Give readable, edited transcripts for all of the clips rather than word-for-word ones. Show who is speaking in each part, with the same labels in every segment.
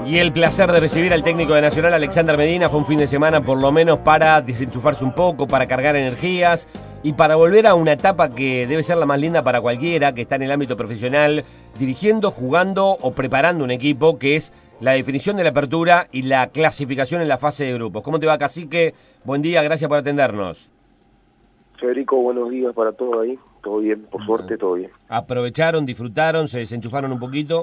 Speaker 1: Y el placer de recibir al técnico de Nacional, Alexander Medina. Fue un fin de semana por lo menos para desenchufarse un poco, para cargar energías y para volver a una etapa que debe ser la más linda para cualquiera que está en el ámbito profesional, dirigiendo, jugando o preparando un equipo, que es la definición de la apertura y la clasificación en la fase de grupos. ¿Cómo te va, Cacique? Buen día, gracias por atendernos.
Speaker 2: Federico, buenos días para todos ahí. Todo bien, por suerte, todo bien.
Speaker 1: ¿Aprovecharon, disfrutaron, se desenchufaron un poquito?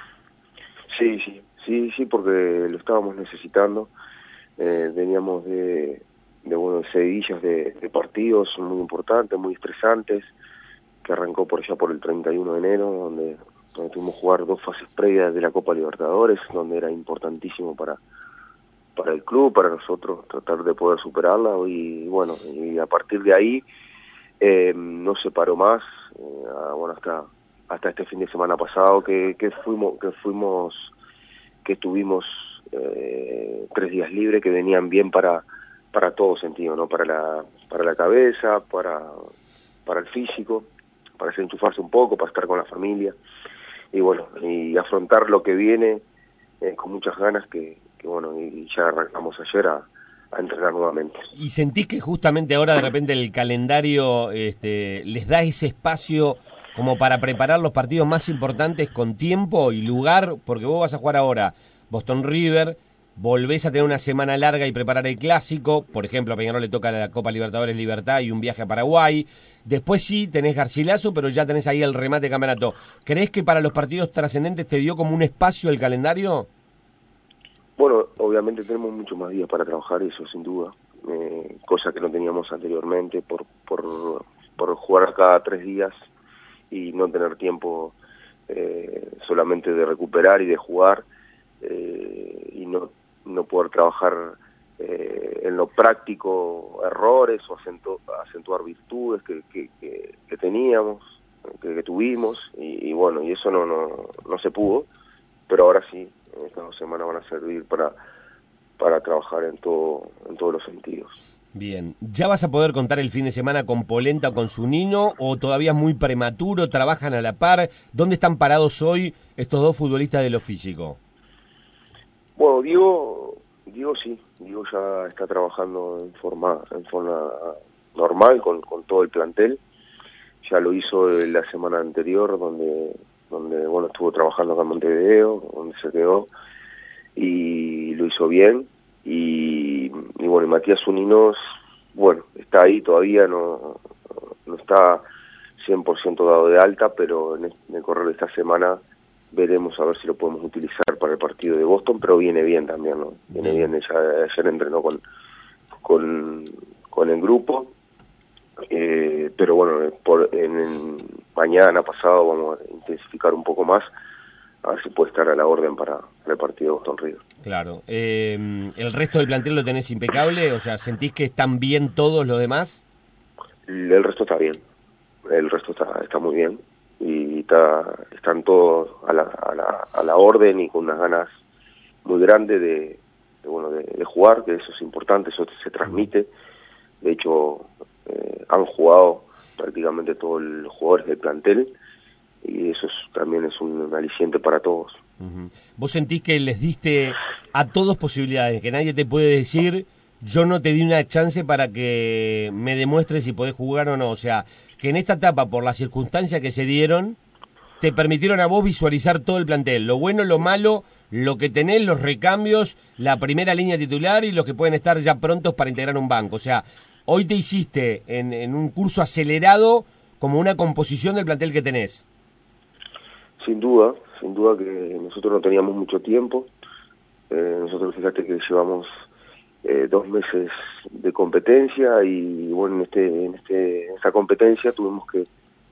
Speaker 2: Sí, porque lo estábamos necesitando. Veníamos de seguidillas de partidos muy importantes, muy estresantes, que arrancó por allá por el 31 de enero, donde tuvimos que jugar 2 fases previas de la Copa Libertadores, donde era importantísimo para el club, para nosotros, tratar de poder superarla. Y bueno, y a partir de ahí no se paró más, hasta este fin de semana pasado que tuvimos 3 días libres que venían bien para todo sentido, ¿no? Para la cabeza, para el físico, para desenchufarse un poco, para estar con la familia y bueno, y afrontar lo que viene con muchas ganas y ya arrancamos ayer a entrenar nuevamente.
Speaker 1: ¿Y sentís que justamente ahora de repente el calendario les da ese espacio como para preparar los partidos más importantes con tiempo y lugar? Porque vos vas a jugar ahora Boston River, volvés a tener una semana larga y preparar el clásico, por ejemplo a Peñarol le toca la Copa Libertadores Libertad y un viaje a Paraguay, después sí tenés Garcilaso, pero ya tenés ahí el remate de campeonato. ¿Creés que para los partidos trascendentes te dio como un espacio el calendario?
Speaker 2: Bueno, obviamente tenemos muchos más días para trabajar, eso sin duda, cosa que no teníamos anteriormente por jugar cada 3 días y no tener tiempo solamente de recuperar y de jugar, y no poder trabajar en lo práctico errores o acentuar virtudes que teníamos, que tuvimos, y bueno, y eso no se pudo, pero ahora sí. Estas 2 semanas van a servir para trabajar en todos los sentidos.
Speaker 1: Bien, ¿ya vas a poder contar el fin de semana con Polenta o con Zunino o todavía es muy prematuro, trabajan a la par? ¿Dónde están parados hoy estos 2 futbolistas de lo físico?
Speaker 2: Bueno, Diego sí, Diego ya está trabajando en forma normal con todo el plantel. Ya lo hizo la semana anterior donde estuvo trabajando acá en Montevideo, donde se quedó, y lo hizo bien. Y bueno, Matías Zuninos, está ahí todavía, no está 100% dado de alta, pero en el correr de esta semana veremos a ver si lo podemos utilizar para el partido de Boston, pero viene bien también, ¿no? Viene bien, ayer entrenó con el grupo. Pero bueno, mañana pasado vamos a intensificar un poco más, a ver si puede estar a la orden para el partido de Boston River.
Speaker 1: Claro. ¿El resto del plantel lo tenés impecable? O sea, ¿sentís que están bien todos los demás?
Speaker 2: El resto está bien, el resto está muy bien, y están todos a la orden y con unas ganas muy grandes de jugar, que eso es importante, eso se transmite. De hecho, han jugado prácticamente todos los jugadores del plantel y eso también es un aliciente para todos.
Speaker 1: Uh-huh. ¿Vos sentís que les diste a todos posibilidades, que nadie te puede decir yo no te di una chance para que me demuestres si podés jugar o no? O sea, que en esta etapa, por las circunstancias que se dieron, te permitieron a vos visualizar todo el plantel, lo bueno, lo malo, lo que tenés, los recambios, la primera línea titular y los que pueden estar ya prontos para integrar un banco. O sea, hoy te hiciste en un curso acelerado como una composición del plantel que tenés.
Speaker 2: Sin duda que nosotros no teníamos mucho tiempo. Nosotros, fíjate que llevamos 2 meses de competencia y bueno, en esta competencia tuvimos que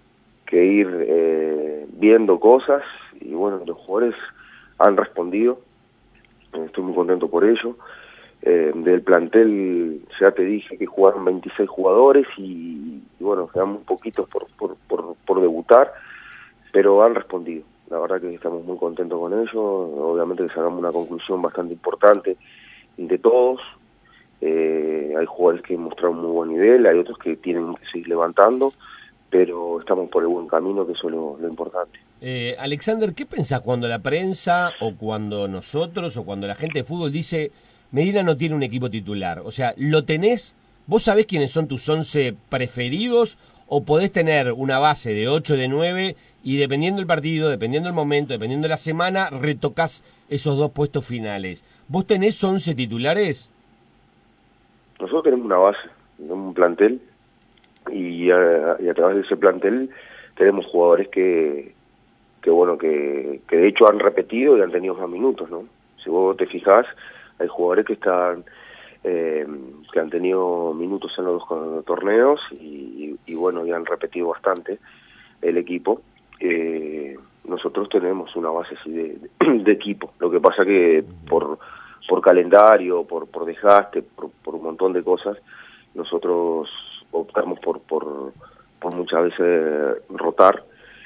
Speaker 2: ir viendo cosas y bueno, los jugadores han respondido. Estoy muy contento por ello. Del plantel ya te dije que jugaron 26 jugadores y bueno, quedan muy poquitos por debutar, pero han respondido. La verdad que estamos muy contentos con ellos. Obviamente que sacamos una conclusión bastante importante de todos. Hay jugadores que mostraron muy buen nivel, hay otros que tienen que seguir levantando, pero estamos por el buen camino, que eso es lo importante.
Speaker 1: Alexander, ¿qué pensás cuando la prensa o cuando nosotros o cuando la gente de fútbol dice Medina no tiene un equipo titular? O sea, ¿lo tenés? ¿Vos sabés quiénes son tus 11 preferidos o podés tener una base de 8, de 9 y dependiendo del partido, dependiendo del momento, dependiendo de la semana, retocás esos dos puestos finales? ¿Vos tenés 11 titulares?
Speaker 2: Nosotros tenemos una base, tenemos un plantel y a través de ese plantel tenemos jugadores que de hecho han repetido y han tenido más minutos, ¿no? Si vos te fijás, hay jugadores que que han tenido minutos en los dos torneos y bueno, y han repetido bastante el equipo. Nosotros tenemos una base así de equipo. Lo que pasa que por calendario, por desgaste, por un montón de cosas, nosotros optamos por muchas veces rotar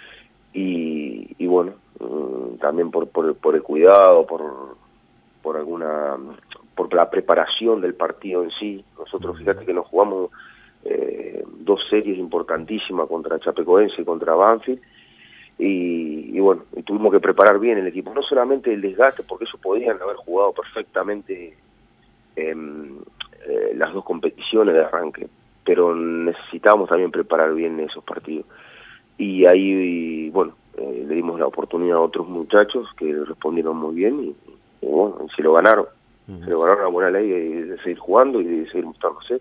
Speaker 2: y bueno, también por el cuidado, por la preparación del partido en sí. Nosotros, fíjate que nos jugamos dos series importantísimas contra Chapecoense y contra Banfield, y bueno, y tuvimos que preparar bien el equipo, no solamente el desgaste, porque eso podían haber jugado perfectamente las dos competiciones de arranque, pero necesitábamos también preparar bien esos partidos. Y ahí, bueno, le dimos la oportunidad a otros muchachos que respondieron muy bien y bueno, se lo ganaron. Se lo ganaron a buena ley de seguir jugando y de seguir mostrándose.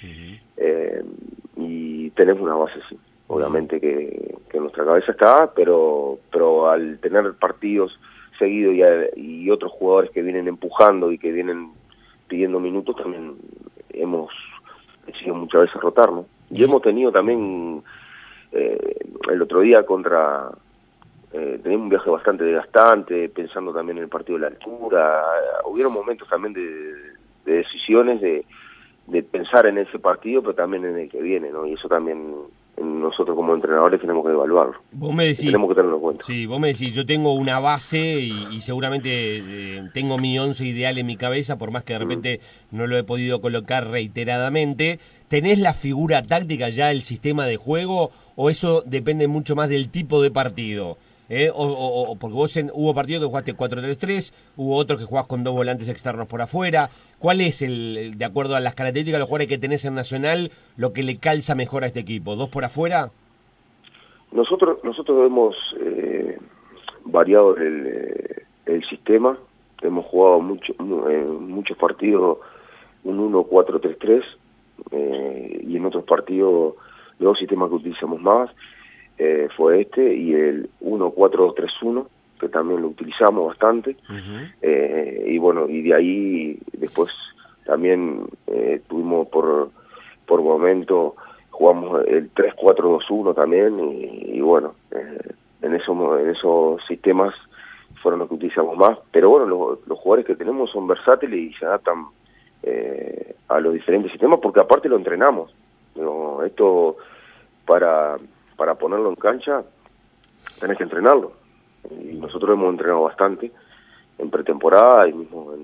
Speaker 2: Y tenemos una base, sí. Obviamente que en nuestra cabeza está, pero al tener partidos seguidos y otros jugadores que vienen empujando y que vienen pidiendo minutos, también hemos decidido muchas veces rotar, ¿no? Y hemos tenido también el otro día teníamos un viaje bastante desgastante, pensando también en el partido de la altura. Hubieron momentos también de decisiones, de pensar en ese partido, pero también en el que viene, ¿no? Y eso también nosotros como entrenadores tenemos que evaluarlo.
Speaker 1: Vos me decís,
Speaker 2: tenemos que tenerlo en cuenta.
Speaker 1: sí, vos me decís, yo tengo una base y seguramente tengo mi 11 ideal en mi cabeza, por más que de repente no lo he podido colocar reiteradamente. ¿Tenés la figura táctica ya, el sistema de juego, o eso depende mucho más del tipo de partido? Porque vos hubo partidos que jugaste 4-3-3, hubo otros que jugás con dos volantes externos por afuera. ¿Cuál es, de acuerdo a las características de los jugadores que tenés en Nacional, lo que le calza mejor a este equipo? ¿Dos por afuera?
Speaker 2: Nosotros hemos variado el sistema, hemos jugado muchos partidos un 1-4-3-3 y en otros partidos los dos sistemas que utilizamos más fue este y el 1-4-2-3-1, que también lo utilizamos bastante. Y bueno, y de ahí después también tuvimos por momento, jugamos el 3-4-2-1 también y bueno, en esos sistemas fueron los que utilizamos más, pero bueno, los jugadores que tenemos son versátiles y se adaptan a los diferentes sistemas, porque aparte lo entrenamos, ¿no? Esto para ponerlo en cancha tenés que entrenarlo, y nosotros hemos entrenado bastante en pretemporada y mismo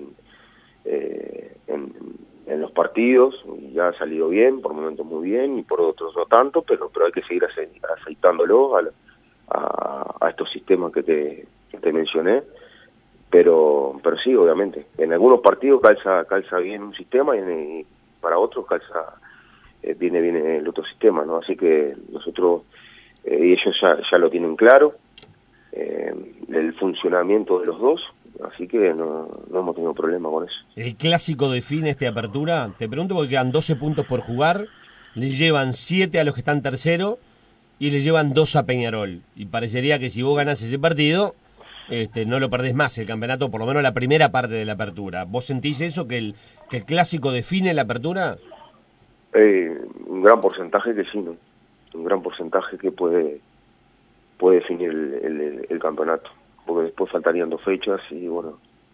Speaker 2: en los partidos, y ya ha salido bien, por momentos muy bien y por otros no tanto, pero hay que seguir aceitándolo a estos sistemas que te mencioné, pero sí, obviamente, en algunos partidos calza bien un sistema y para otros viene bien el otro sistema, ¿no? Así que nosotros, y ellos ya lo tienen claro, el funcionamiento de los dos, así que no hemos tenido problema con eso.
Speaker 1: ¿El clásico define esta apertura? Te pregunto porque quedan 12 puntos por jugar, le llevan 7 a los que están tercero y le llevan 2 a Peñarol. Y parecería que si vos ganás ese partido, no lo perdés más el campeonato, por lo menos la primera parte de la apertura. ¿Vos sentís eso, que el clásico define la apertura?
Speaker 2: Un gran porcentaje que sí, ¿no? Un gran porcentaje que puede definir el campeonato, porque después faltarían 2 fechas y bueno,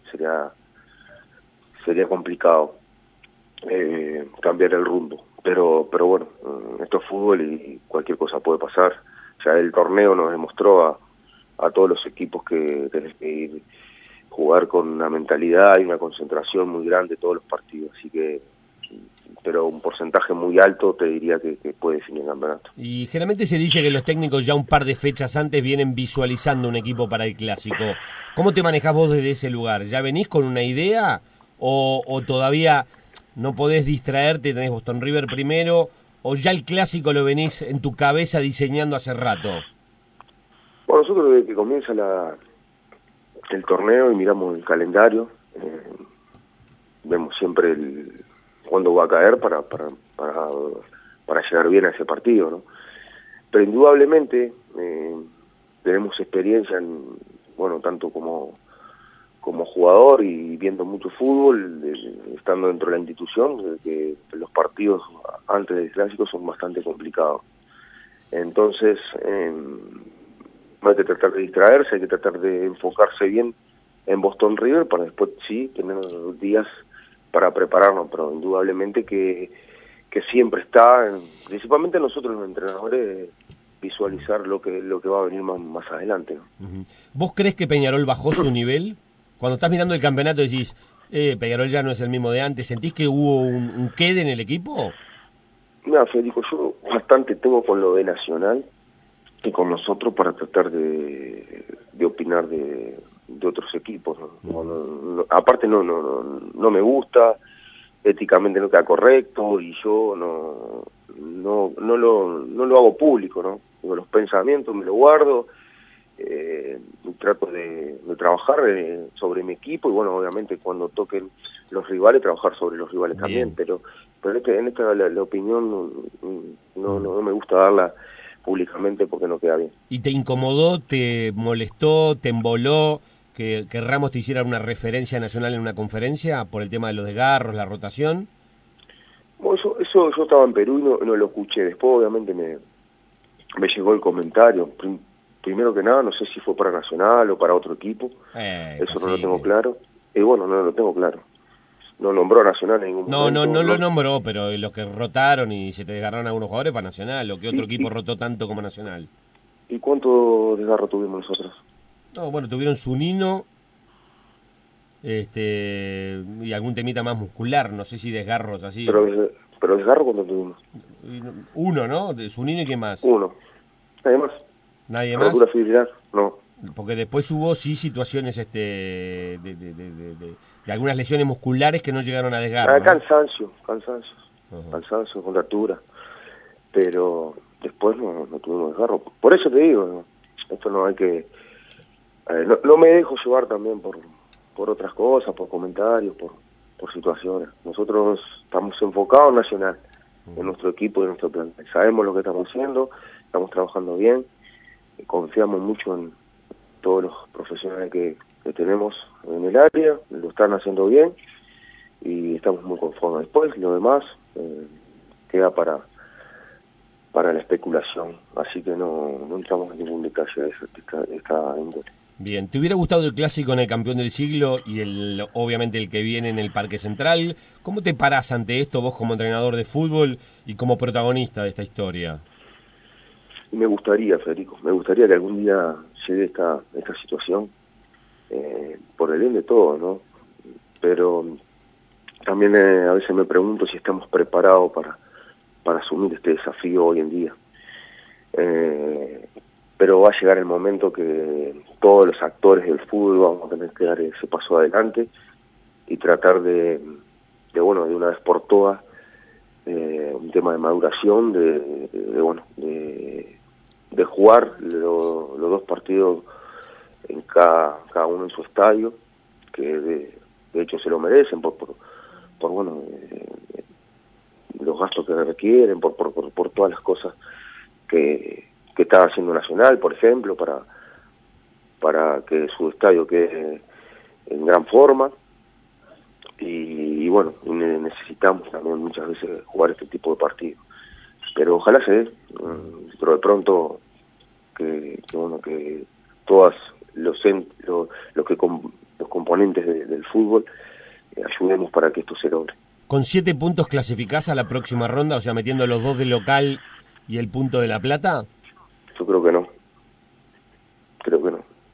Speaker 2: sería complicado cambiar el rumbo, pero bueno, esto es fútbol y cualquier cosa puede pasar. Ya el torneo nos demostró a todos los equipos que tenés que jugar con una mentalidad y una concentración muy grande todos los partidos, así que pero un porcentaje muy alto te diría que puede definir el campeonato.
Speaker 1: Y generalmente se dice que los técnicos ya un par de fechas antes vienen visualizando un equipo para el Clásico. ¿Cómo te manejás vos desde ese lugar? ¿Ya venís con una idea o todavía no podés distraerte, tenés Boston River primero, o ya el Clásico lo venís en tu cabeza diseñando hace rato?
Speaker 2: Bueno, nosotros desde que comienza el torneo y miramos el calendario, vemos siempre cuándo va a caer para llegar bien a ese partido, ¿no? Pero indudablemente tenemos experiencia bueno, tanto como jugador y viendo mucho fútbol, estando dentro de la institución, de que los partidos antes del Clásico son bastante complicados. Entonces, no hay que tratar de distraerse, hay que tratar de enfocarse bien en Boston River para después sí tener días para prepararnos, pero indudablemente que siempre está, principalmente nosotros los entrenadores, visualizar lo que va a venir más adelante, ¿no?
Speaker 1: Uh-huh. ¿Vos crees que Peñarol bajó su nivel? Cuando estás mirando el campeonato decís, Peñarol ya no es el mismo de antes, ¿sentís que hubo un quede en el equipo?
Speaker 2: Mira, Federico, yo bastante tengo con lo de Nacional y con nosotros para tratar de opinar de otros equipos, ¿no? Aparte no me gusta, éticamente no queda correcto y yo no lo hago público, ¿no? Digo, los pensamientos me los guardo, trato de trabajar sobre mi equipo y bueno, obviamente cuando toquen los rivales, trabajar sobre los rivales también, pero en esta la opinión no me gusta darla públicamente porque no queda bien.
Speaker 1: ¿Y te incomodó, te molestó, te emboló que Ramos te hiciera una referencia nacional en una conferencia por el tema de los desgarros, la rotación?
Speaker 2: Bueno, eso yo estaba en Perú y no lo escuché. Después obviamente me llegó el comentario. Primero que nada, no sé si fue para Nacional o para otro equipo. Eso no lo tengo claro. Y bueno, no lo tengo claro. No nombró a Nacional en ningún momento.
Speaker 1: No lo nombró, pero los que rotaron y se te desgarraron algunos jugadores fue Nacional. ¿O qué otro equipo rotó tanto como Nacional?
Speaker 2: ¿Y cuánto desgarro tuvimos nosotros?
Speaker 1: No, bueno, tuvieron Zunino y algún temita más muscular, no sé si desgarros así.
Speaker 2: Pero desgarro cuánto tuvimos.
Speaker 1: Uno, ¿no? De Zunino y qué más.
Speaker 2: Uno. Nadie más.
Speaker 1: ¿Nadie más?
Speaker 2: Rotura fibrilar, no.
Speaker 1: Porque después hubo sí situaciones de algunas lesiones musculares que no llegaron a desgarro.
Speaker 2: Cansancio,
Speaker 1: Uh-huh.
Speaker 2: cansancio, contractura. Pero después no tuvimos desgarro. Por eso te digo, ¿no? Esto no hay que... no me dejo llevar también por otras cosas, por comentarios, por situaciones. Nosotros estamos enfocados en Nacional, en nuestro equipo y en nuestro plan. Sabemos lo que estamos haciendo, estamos trabajando bien, confiamos mucho en todos los profesionales que tenemos en el área, lo están haciendo bien y estamos muy conformes. Después lo demás queda para la especulación, así que no entramos en ningún detalle de esta índole.
Speaker 1: Bien, ¿te hubiera gustado el Clásico en el campeón del siglo y obviamente el que viene en el Parque Central? ¿Cómo te parás ante esto vos como entrenador de fútbol y como protagonista de esta historia?
Speaker 2: Me gustaría, Federico, que algún día llegue esta situación, por el bien de todo, ¿no? Pero también a veces me pregunto si estamos preparados para asumir este desafío hoy en día. Pero va a llegar el momento que todos los actores del fútbol vamos a tener que dar ese paso adelante y tratar de una vez por todas, un tema de maduración, de jugar los dos partidos en cada uno en su estadio, que de hecho se lo merecen por los gastos que requieren, por todas las cosas que está haciendo Nacional, por ejemplo, para que su estadio quede en gran forma y bueno, necesitamos también muchas veces jugar este tipo de partidos, pero ojalá se dé, pero de pronto que todas los componentes del fútbol ayudemos para que esto se logre.
Speaker 1: ¿Con 7 puntos clasificás a la próxima ronda, o sea, metiendo los 2 de local y el punto de La Plata?
Speaker 2: Yo creo que no. Creo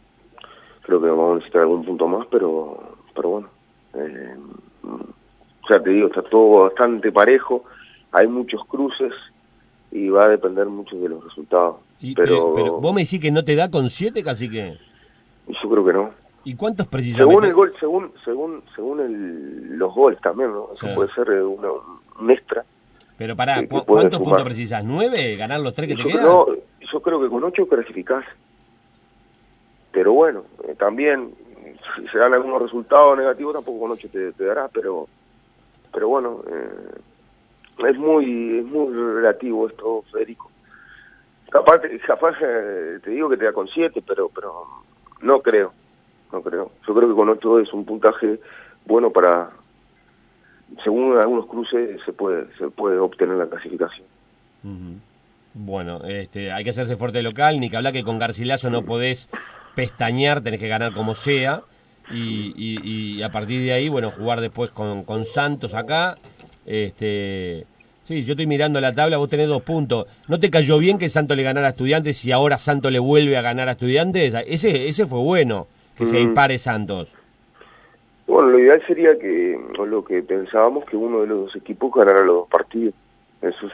Speaker 2: que vamos a necesitar algún punto más, pero bueno. sea, te digo, está todo bastante parejo, hay muchos cruces y va a depender mucho de los resultados.
Speaker 1: Pero vos me decís que no te da con 7, casi que...
Speaker 2: Yo creo que no.
Speaker 1: ¿Y cuántos precisamente?
Speaker 2: Según el gol, según los goles también, ¿no? Eso puede ser un extra.
Speaker 1: Pero pará, ¿cuántos puntos precisas? ¿9? ¿Ganar los 3 que te quedan?
Speaker 2: No, yo creo que con 8 clasificás. Pero bueno, también, si se dan algunos resultados negativos, tampoco con 8 te dará, pero bueno, es muy relativo esto, Federico. Capaz te digo que te da con 7, pero no creo. Yo creo que con 8 es un puntaje bueno para, según algunos cruces, se puede obtener la clasificación.
Speaker 1: Bueno, hay que hacerse fuerte de local, ni que hablar que con Garcilaso no podés pestañear, tenés que ganar como sea, y a partir de ahí, bueno, jugar después con Santos acá. Sí, yo estoy mirando la tabla, vos tenés 2 puntos. ¿No te cayó bien que Santos le ganara a Estudiantes y ahora Santos le vuelve a ganar a Estudiantes? Ese fue bueno, que se impare Santos.
Speaker 2: Bueno, lo ideal sería que, o lo que pensábamos, que uno de los dos equipos ganara los 2 partidos. Eso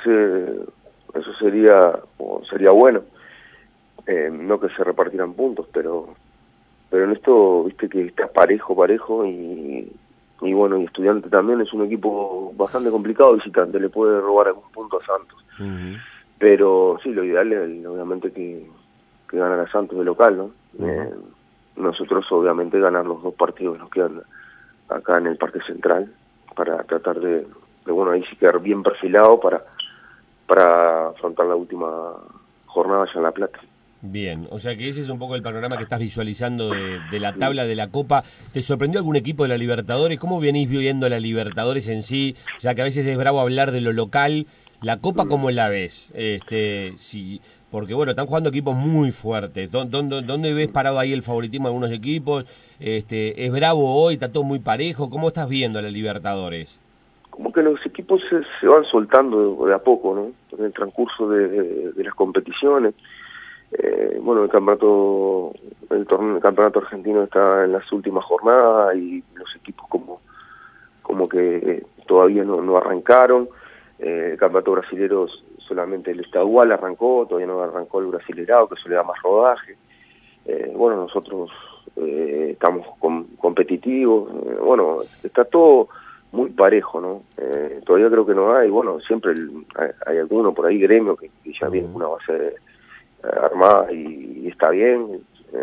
Speaker 2: sería bueno. No que se repartieran puntos, pero en esto, viste que está parejo, y bueno, y Estudiante también es un equipo bastante complicado visitante, le puede robar algún punto a Santos. Pero sí, lo ideal es obviamente que ganara Santos de local, ¿no? Nosotros obviamente ganar los 2 partidos que nos quedan acá en el Parque Central, para tratar de bueno, ahí sí quedar bien perfilado para afrontar la última jornada allá en La Plata.
Speaker 1: Bien, o sea que ese es un poco el panorama que estás visualizando de la tabla de la Copa. ¿Te sorprendió algún equipo de la Libertadores? ¿Cómo venís viendo la Libertadores en sí? Ya que a veces es bravo hablar de lo local. ¿La Copa cómo la ves? Sí, porque bueno, están jugando equipos muy fuertes. ¿Dónde ves parado ahí el favoritismo de algunos equipos? ¿Es bravo hoy? ¿Está todo muy parejo? ¿Cómo estás viendo a la Libertadores?
Speaker 2: Como que los equipos se van soltando de a poco, ¿no? En el transcurso de las competiciones. Bueno, el campeonato argentino está en las últimas jornadas y los equipos como que todavía no arrancaron. El campeonato brasilero solamente el estadual arrancó, todavía no arrancó el brasilerado, que eso le da más rodaje. Bueno, nosotros estamos competitivos, bueno, está todo muy parejo, ¿no? Todavía creo que no hay, bueno, siempre hay alguno por ahí, Gremio, que ya viene con una base armada y está bien,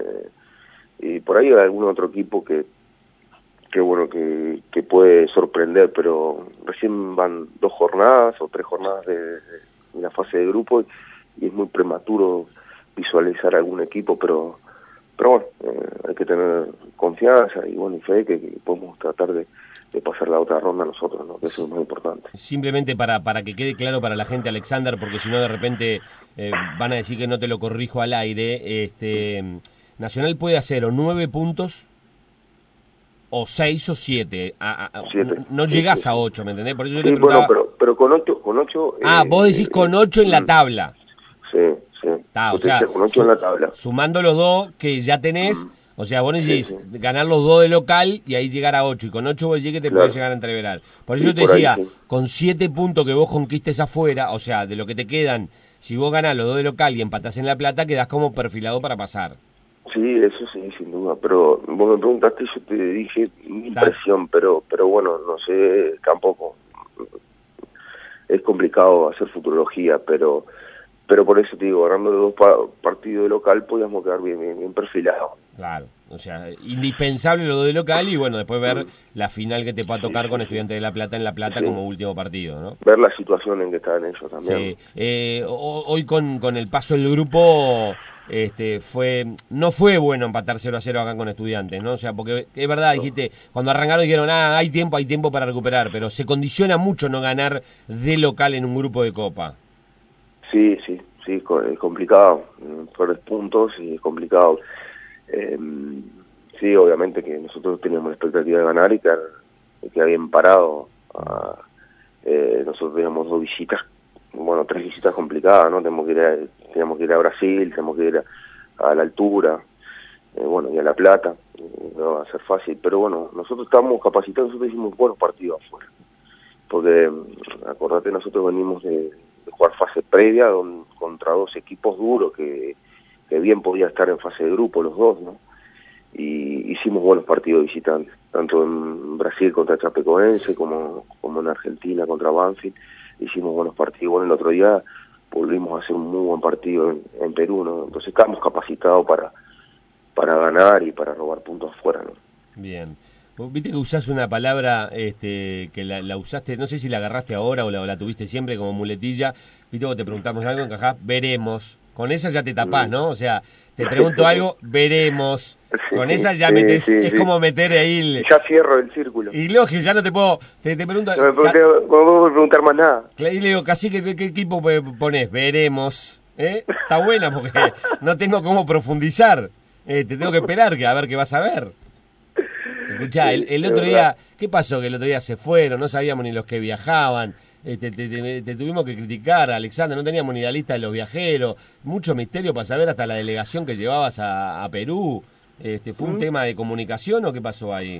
Speaker 2: y por ahí hay algún otro equipo que bueno, que puede sorprender, pero recién van 2 jornadas o 3 jornadas de la fase de grupo y es muy prematuro visualizar algún equipo, pero bueno, hay que tener confianza y bueno, y fe que podemos tratar de pasar la otra ronda nosotros, ¿no? Que eso es muy importante.
Speaker 1: Simplemente para que quede claro para la gente, Alexander, porque si no de repente van a decir que no te lo corrijo al aire, Nacional puede hacer o 9 puntos o 6 o 7. No llegás a 8, ¿me entendés? Por eso yo te preguntaba...
Speaker 2: Bueno, pero con 8...
Speaker 1: vos decís con 8 en la tabla.
Speaker 2: Sí.
Speaker 1: O sea,
Speaker 2: con 8 en la tabla.
Speaker 1: Sumando los 2 que ya tenés, o sea, vos decís ganar los 2 de local y ahí llegar a 8. Y con 8 vos decís que te podés llegar a entreverar. Por eso yo te decía, ahí, con 7 puntos que vos conquistes afuera, o sea, de lo que te quedan, si vos ganás los 2 de local y empatás en La Plata, quedás como perfilado para pasar.
Speaker 2: Sí, eso sí, sin duda, pero vos me preguntaste y yo te dije mi impresión, pero bueno, no sé, tampoco. Es complicado hacer futurología, pero por eso te digo, ganando los 2 partidos de local podíamos quedar bien perfilados.
Speaker 1: Claro, o sea, indispensable lo de local y bueno, después ver la final que te pueda tocar con Estudiantes de La Plata en La Plata como último partido, ¿no?
Speaker 2: Ver la situación en que están ellos también.
Speaker 1: Sí, hoy con el paso del grupo no fue bueno empatar 0-0 acá con Estudiantes, ¿no? O sea, porque es verdad, dijiste, cuando arrancaron dijeron, hay tiempo para recuperar, pero se condiciona mucho no ganar de local en un grupo de Copa.
Speaker 2: Sí, es complicado, por puntos y es complicado. Sí, obviamente que nosotros teníamos la expectativa de ganar y que bien parado. Nosotros teníamos 2 visitas, bueno, 3 visitas complicadas, ¿no? Teníamos que ir a Brasil, tenemos que ir a la altura, bueno, y a La Plata, no va a ser fácil, pero bueno, nosotros estábamos capacitados, nosotros hicimos buenos partidos afuera. porque acordate, nosotros venimos de jugar fase previa contra dos equipos duros que bien podía estar en fase de grupo los dos, ¿no? Y hicimos buenos partidos visitantes, tanto en Brasil contra Chapecoense como en Argentina contra Banfield. Hicimos buenos partidos. Bueno, el otro día volvimos a hacer un muy buen partido en Perú, ¿no? Entonces estamos capacitados para ganar y para robar puntos afuera, ¿no?
Speaker 1: Bien. Vos viste que usás una palabra que la usaste, no sé si la agarraste ahora o la tuviste siempre como muletilla. Viste, vos te preguntamos algo, encajás, veremos. Con esa ya te tapás, ¿no? O sea, te pregunto algo, veremos. Con esa ya metés, es como meter ahí
Speaker 2: ya cierro el círculo.
Speaker 1: Y lógico, ya no te puedo, te pregunto...
Speaker 2: No me puedo preguntar más nada.
Speaker 1: Y le digo, Cacique, ¿qué equipo ponés? Veremos. Está buena porque no tengo cómo profundizar. Te tengo que esperar a ver qué vas a ver. Escuchá, el otro día, ¿qué pasó? Que el otro día se fueron, no sabíamos ni los que viajaban, te tuvimos que criticar, Alexander, no teníamos ni la lista de los viajeros, mucho misterio para saber hasta la delegación que llevabas a Perú. ¿Fue un tema de comunicación o qué pasó ahí?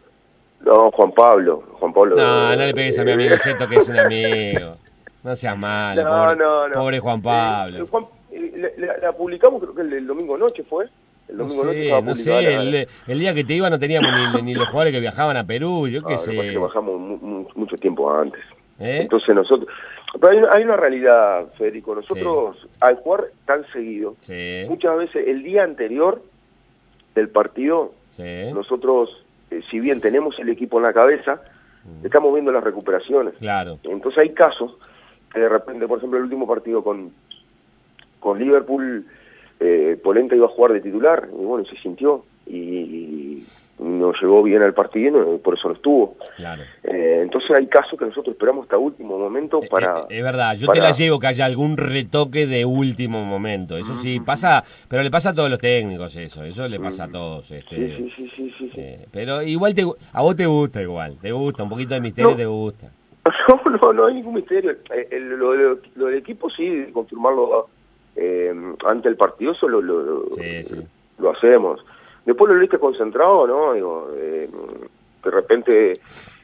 Speaker 2: No, Juan Pablo.
Speaker 1: No le pegues a mi amigo Zeto, que es un amigo. No seas malo, pobre Juan Pablo.
Speaker 2: La publicamos creo que el domingo noche fue. El domingo
Speaker 1: no sé, el día que te iba no teníamos ni los jugadores que viajaban a Perú, yo qué sé.
Speaker 2: Lo que pasa es que bajamos mucho tiempo antes. Entonces nosotros... Pero hay una realidad, Federico. Nosotros, al jugar tan seguido, muchas veces el día anterior del partido, nosotros, si bien tenemos el equipo en la cabeza, estamos viendo las recuperaciones.
Speaker 1: Claro.
Speaker 2: Entonces hay casos que de repente, por ejemplo, el último partido con Liverpool... Polenta iba a jugar de titular y bueno, se sintió y no llegó bien al partido y por eso no estuvo.
Speaker 1: Claro.
Speaker 2: Entonces hay casos que nosotros esperamos hasta último momento para...
Speaker 1: Es verdad, yo te la llevo que haya algún retoque de último momento, eso sí, pasa, pero le pasa a todos los técnicos eso le pasa a todos.
Speaker 2: Sí.
Speaker 1: Pero igual a vos te gusta un poquito de misterio te gusta.
Speaker 2: No hay ningún misterio. Lo del equipo sí, confirmarlo ante el partido, eso lo hacemos. Después lo viste concentrado, ¿no? Digo, de repente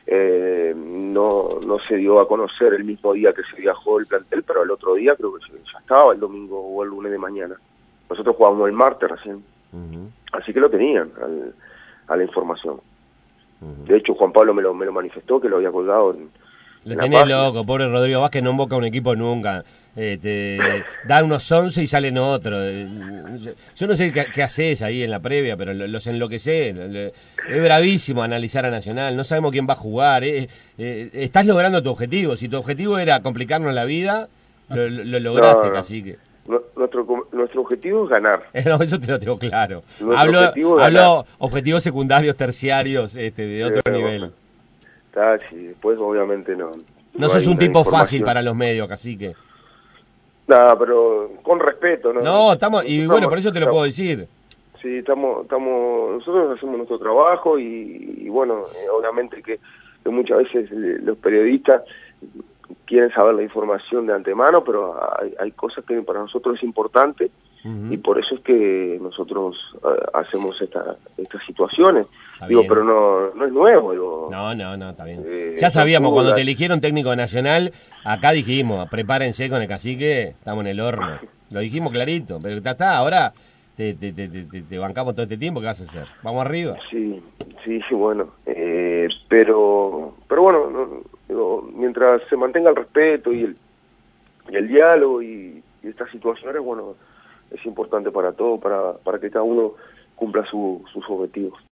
Speaker 2: no se dio a conocer el mismo día que se viajó el plantel, pero el otro día creo que ya estaba el domingo o el lunes de mañana. Nosotros jugábamos el martes recién. Así que lo tenían a la información. De hecho, Juan Pablo me lo manifestó, que lo había colgado
Speaker 1: lo tenés loco, pobre Rodrigo Vázquez, no invoca a un equipo nunca. Dan unos 11 y salen otros. Yo no sé qué haces ahí en la previa, pero los enloquecés. Es bravísimo analizar a Nacional, no sabemos quién va a jugar. Estás logrando tu objetivo. Si tu objetivo era complicarnos la vida, lo lograste, Cacique.
Speaker 2: Nuestro objetivo es ganar.
Speaker 1: No, eso te lo tengo claro. Hablo objetivos secundarios, terciarios, de otro nivel.
Speaker 2: Sí, después obviamente no
Speaker 1: sos un tipo fácil para los medios, Cacique.
Speaker 2: Nada, pero con respeto, ¿no?
Speaker 1: No, bueno, por eso te lo puedo decir.
Speaker 2: Sí, nosotros hacemos nuestro trabajo y bueno, obviamente que muchas veces los periodistas quieren saber la información de antemano, pero hay cosas que para nosotros es importante y por eso es que nosotros hacemos estas situaciones. Digo, pero no es nuevo. Digo,
Speaker 1: no, está bien. Ya sabíamos, cuando te eligieron técnico nacional, acá dijimos, prepárense con el Cacique, estamos en el horno. Lo dijimos clarito, pero está, ahora te bancamos todo este tiempo, ¿qué vas a hacer? ¿Vamos arriba?
Speaker 2: Sí, bueno. Pero bueno, digo, mientras se mantenga el respeto y el diálogo y estas situaciones, bueno, es importante para todo, para que cada uno cumpla sus objetivos.